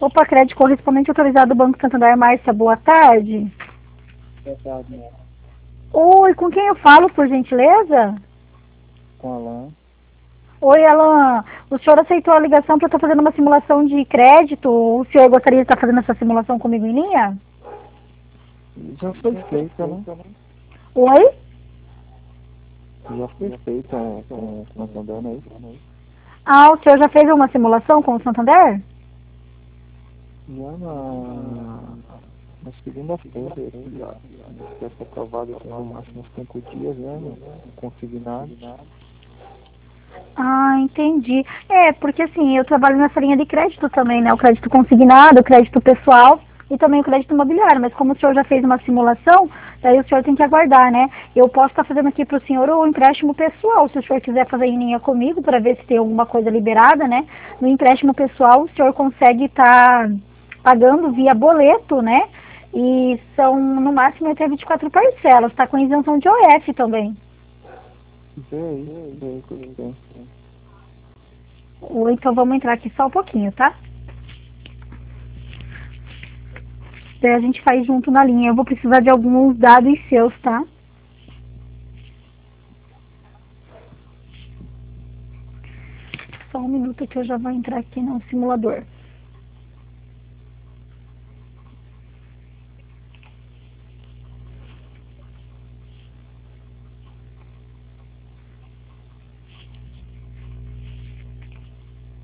Opa, crédito correspondente autorizado do Banco Santander, Márcia, boa tarde. Boa tarde, né? Oi, com quem eu falo, por gentileza? Com Alan. Oi, Alan. O senhor aceitou a ligação para eu estar fazendo uma simulação de crédito? O senhor gostaria de estar fazendo essa simulação comigo em linha? Já foi feita, né? Oi? Já foi feita com o Santander, não é isso? Ah, o senhor já fez uma simulação com o Santander? Já na segunda-feira, esse já deve ser aprovado assim, no máximo uns 5 dias, né? Consignado. Ah, entendi. É, porque assim, eu trabalho nessa linha de crédito também, né? O crédito consignado, o crédito pessoal e também o crédito imobiliário. Mas como o senhor já fez uma simulação, daí o senhor tem que aguardar, né? Eu posso estar fazendo aqui para o senhor o empréstimo pessoal, se o senhor quiser fazer em linha comigo para ver se tem alguma coisa liberada, né? No empréstimo pessoal, o senhor consegue estar pagando via boleto, né? E são no máximo até 24 parcelas, tá com isenção de OF também. Vê aí, tudo bem. Ou então vamos entrar aqui só um pouquinho, tá? Daí a gente faz junto na linha. Eu vou precisar de alguns dados seus, tá? Só um minuto que eu já vou entrar aqui no simulador.